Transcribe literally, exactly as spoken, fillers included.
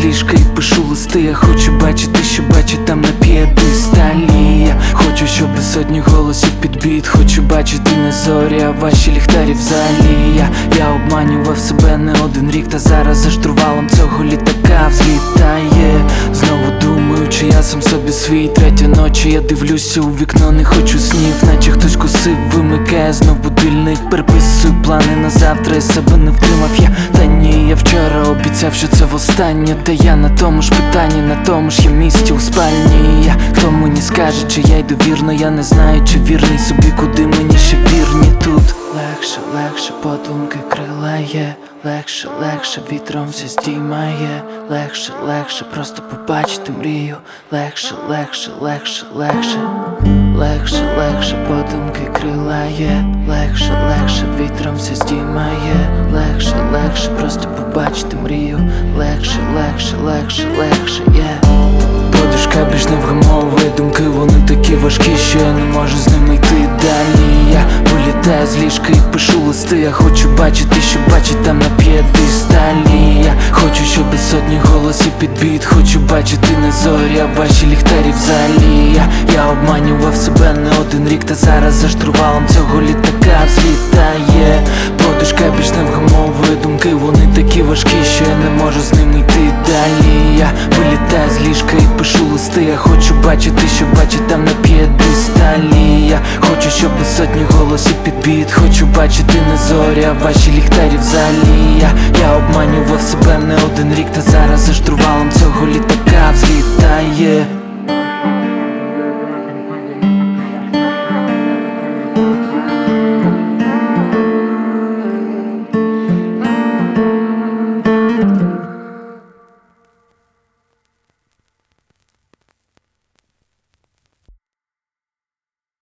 з ліжка і пишу листи. Я хочу бачити, що бачить там на п'єдесталі. Я хочу, щоб сотні голосів під біт. Хочу бачити не зорі, а ваші ліхтарі в залі. Я, я обманював себе не один рік, та зараз за штурвалом цього літака взлітає. Знову думаю, чи я сам собі свій. Третя ночі, я дивлюся у вікно, не хочу снів, наче хтось косив, вимикає знов будильник. Переписую плани на завтра, і себе не втримав я. Та ні, я вчора обіцяв, що це востаннє. Та я на тому ж питанні, на тому ж я місці у спальні. Я хто мені скаже, чи я йду вірно, я не знаю, чи вірний собі, куди мені ще вірні тут. Легше, легше, подумки крила є. Легше, легше, вітром все здіймає. Легше, легше, просто побачити мрію. Легше, легше, легше, легше. Легше, легше, подумки крила є. Легше, легше, вітром все здіймає. Легше, легше, просто побачити мрію. Легше, легше, легше, легше, є yeah. Подушка більш не вгамовує думки, вони такі важкі, що я не можу з ними йти далі. Я вилітаю з ліжка і пишу листи. Я хочу бачити, що бачить там на п'єдесталі. Я хочу, щоб сотні голосів під біт. Хочу бачити не зорі, а ваші ліхтарі в залі. Я, я обманював себе не один рік, та зараз за штурвалом цього літака взлітає. Подушка більш не вгамовує думки, вони такі важкі, що я не можу з ними йти далі. Я вилітаю з ліжка і пишу листи. Я хочу бачити, що бачить там на п'єдесталі. Я хочу, щоб сотні голосів під біт. Хочу бачити не зорі, а ваші ліхтарі в залі. Я, я обманював себе не один рік, та зараз за штурвалом цього літака взлітає.